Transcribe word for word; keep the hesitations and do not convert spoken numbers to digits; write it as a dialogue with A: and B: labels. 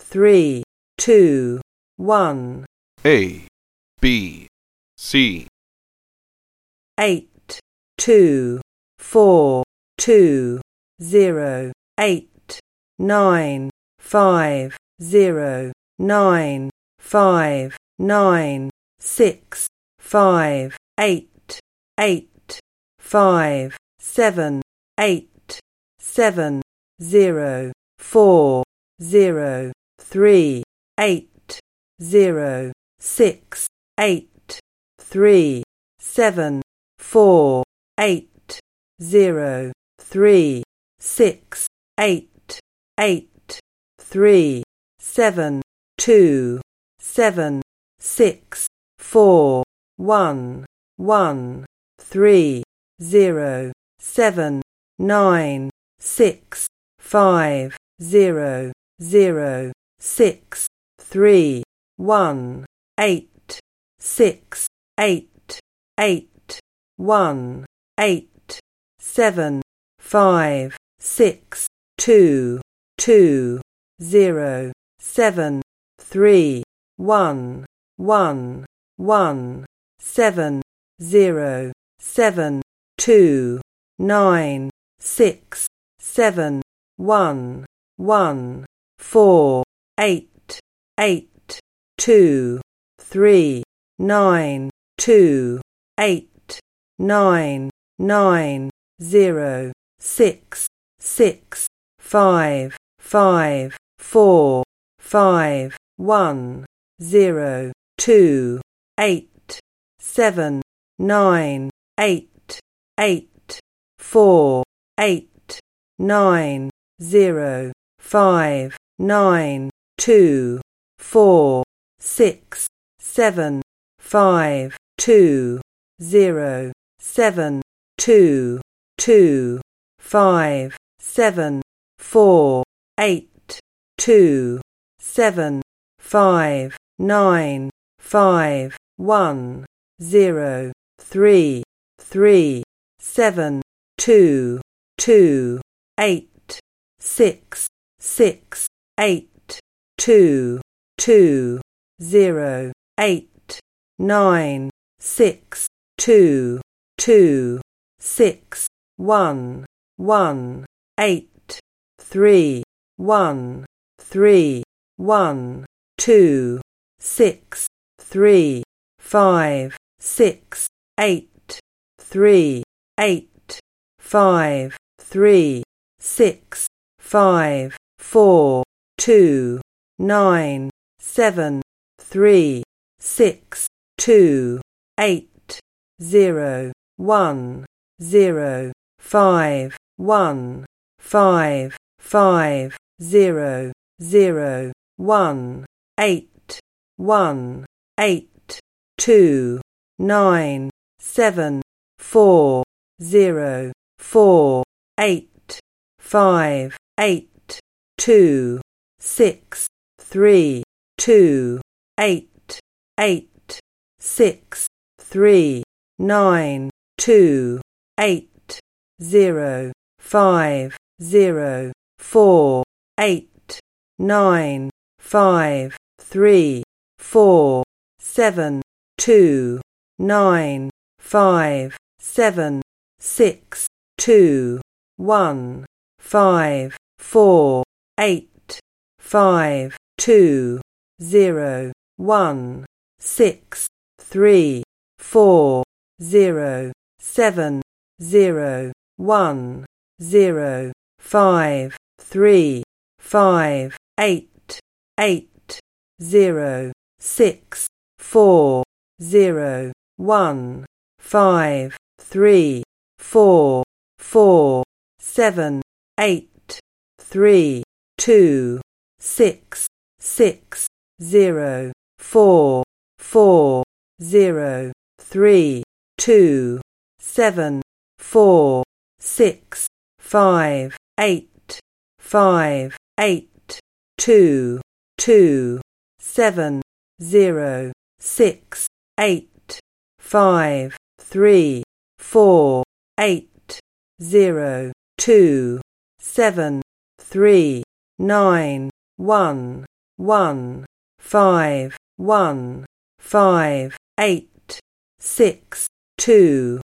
A: three, two, one.
B: A, B, C.
A: Eight, two, four, two, zero, eight, nine, five, zero, nine, five, nine, six, five, eight, eight, five, seven, eight, seven, zero, four, zero, three, eight, zero, six, eight, three, seven, four, eight, zero, three, six, eight, eight, three, seven, two, seven, six, four, one, one, three, zero, seven, nine, six, five, zero, zero, six, three, one, eight, six, eight, eight, one, eight, seven, five, six, two, two, zero, seven, three, one, one, one, seven, zero, seven, two, nine, six, seven, one, one, four, eight, eight, two, three, nine, two, eight, nine, nine, zero, six, six, five, five, four, five, one, zero, two, eight, seven, nine, eight, eight, four, eight, nine, zero, five, nine, two, four, six, seven, five, two, zero, seven, two, two, five, seven, four, eight, two, seven, five, nine, five, one, zero, three, three, seven, two, two, eight, six, six, eight, two, two, zero, eight, nine, six, two, two, six, one, one, eight, three, one, three, one, two, six, three, five, six, eight, three, eight, five, three, six, five, four, two, nine, seven, three, six, two, eight, zero, one, zero, five, one, five, five, zero, zero, one, eight, one, eight, two, nine, seven, four, zero, four, eight, five, eight, two, six, three, two, eight, eight, six, three, nine, two, eight, zero, five, zero, four, eight, nine, five, three, four, seven, two, nine, five, seven, six, two, one, five, four, eight, five, two, zero, one, six, three, four, zero, seven, zero, one, zero, five, three, five, eight, eight, zero, six, four, zero, one, five, three, four, four, seven, eight, three, two, six, six, zero, four, four, zero, three, two, seven, four, six, five, eight, five, eight, two, two, seven, zero, six, eight, five, three, four, eight, zero, two, seven, three, nine, one, one, five, one, five, eight, six, two.